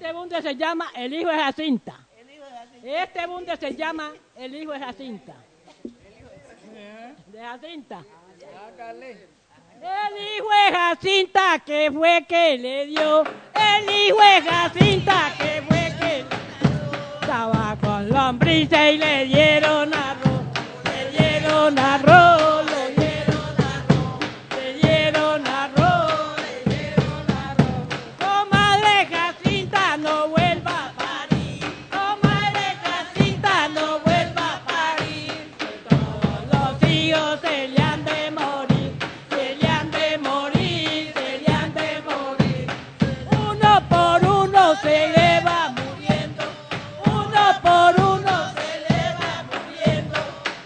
Este bunde se llama El hijo de Jacinta. El hijo de Jacinta. Este bunde se llama El hijo de Jacinta. De Jacinta. El hijo de Jacinta, que fue que le dio. El hijo de Jacinta, que fue que le dio. Estaba con lombrices y le dieron arroz. Le dieron arroz, le dieron arroz. Le dieron arroz, le dieron arroz. Comadre Jacinta, no vuelva a parir. Comadre Jacinta, no vuelva a parir. Todos los hijos se le han de morir. Se le han de morir, se le han de morir. Uno por uno se le va muriendo. Uno por uno se le va muriendo.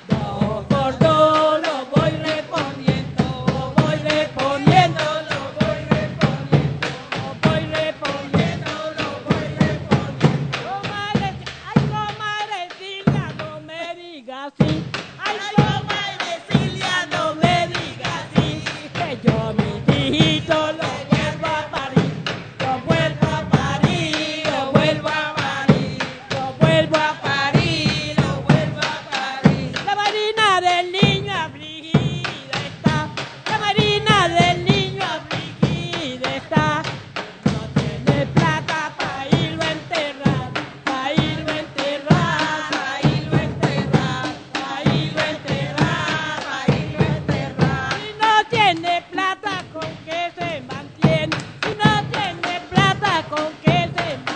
Dos por dos lo voy reponiendo. Lo voy reponiendo, lo voy reponiendo. Lo voy reponiendo, lo voy reponiendo. Comadre, ay comadre Silvia, no me digas así. Ay comadre Silvia, no me digas así. Que yo mis hijitos los vuelvo a parir. Los vuelvo a parir, los vuelvo a parir. Los vuelvo a parir, los vuelvo a parir. La marina del niño afligida está. La marina del niño afligida está. No tiene plata para irlo a enterrar. Para irlo a enterrar, para irlo a enterrar. Para irlo a enterrar, para irlo a enterrar. Si no tiene plata, ¿con qué se mantiene? Si no tiene plata, ¿con qué se mantiene?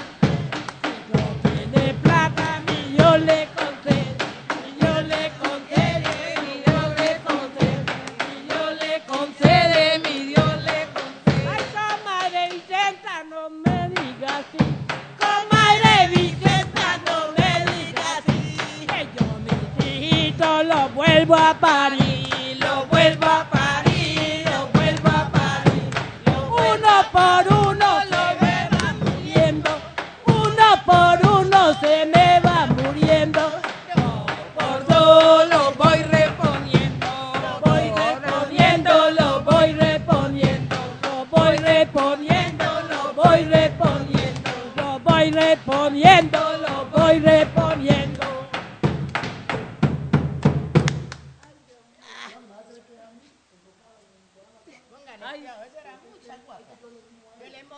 Si no tiene plata, mi Dios le concede. Mi Dios le concede, mi Dios le concede. Mi Dios le concede, mi Dios le concede. Ay, comadre Vicenta, no me digas así. Comadre Vicenta, no me digas así. Que yo mis hijitos los vuelvo a parir. Los vuelvo a parir, los vuelvo a parir. Uno por uno se me va muriendo. Uno por uno se me va muriendo. Dos por dos lo voy reponiendo. Lo voy reponiendo, lo voy reponiendo. Lo voy reponiendo, lo voy reponiendo. Lo voy reponiendo, lo voy reponiendo. Póngale, cuidado, eso era mucha guapa.